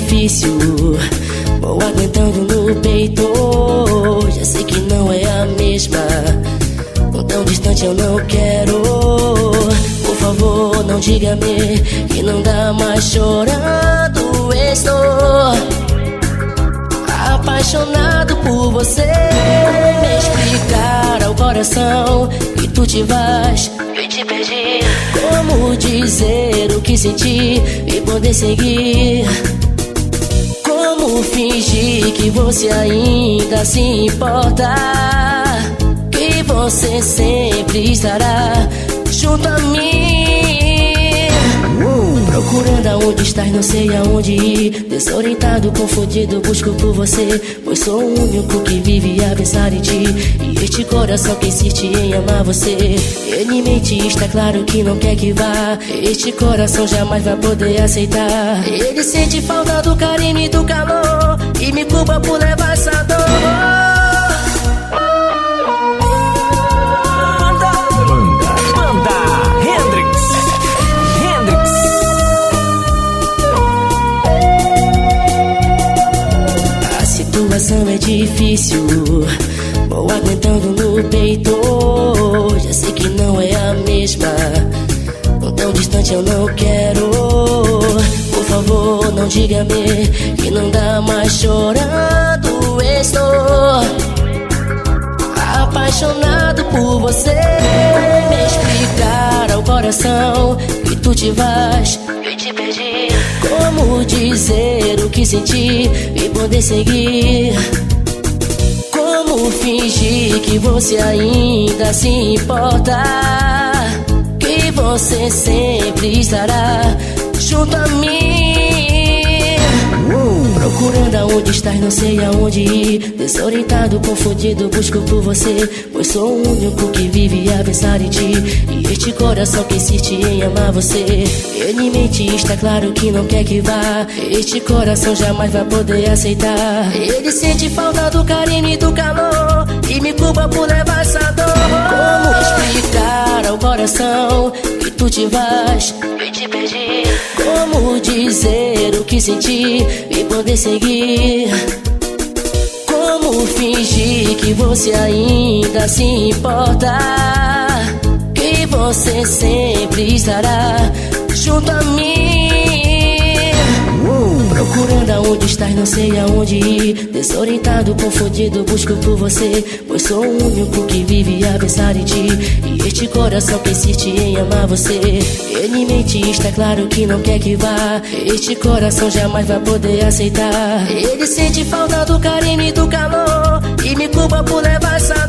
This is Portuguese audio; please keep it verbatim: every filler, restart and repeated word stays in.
difícil, vou aguentando no peito. Já sei que não é a mesma, tão distante eu não quero. Por favor, não diga-me que não dá mais, chorando estou apaixonado por você. Me explicar ao coração que tu te vais, que te perdi. Como dizer o que senti e poder seguir? Como fingir que você ainda se importa, que você sempre estará junto a mim? Procurando aonde estás, não sei aonde ir. Desorientado, confundido, busco por você, pois sou o único que vive a pensar em ti. E este coração que insiste em amar você, ele mente, está claro que não quer que vá. Este coração jamais vai poder aceitar. Ele sente falta do carinho e do calor, e me culpa por levar essa dor. A situação é difícil, vou aguentando no peito. Já sei que não é a mesma, tão distante eu não quero. Por favor, não diga-me que não dá mais, chorando estou apaixonado por você. Me explicar ao coração que tu te vais, que te perdi. Como dizer o que senti e poder seguir? Como fingir que você ainda se importa, que você sempre estará junto a mim? Procurando aonde estás, não sei aonde ir. Desorientado, confundido, busco por você, pois sou o único que vive a pensar em ti. E este coração que insiste em amar você, ele mente, está claro que não quer que vá. Este coração jamais vai poder aceitar. Ele sente falta do carinho e do calor, e me culpa por levar essa dor. Como explicar ao coração que tu te vais, que te perdi? Como dizer o que senti e poder seguir? Como fingir que você ainda se importa, que você sempre estará junto a mim? Procurando aonde estás, não sei aonde ir. Desorientado, confundido, busco por você, pois sou o único que vive a pensar em ti. E este coração que insiste em amar você, ele mente, está claro que não quer que vá. Este coração jamais vai poder aceitar. Ele sente falta do carinho e do calor, e me culpa por levar essa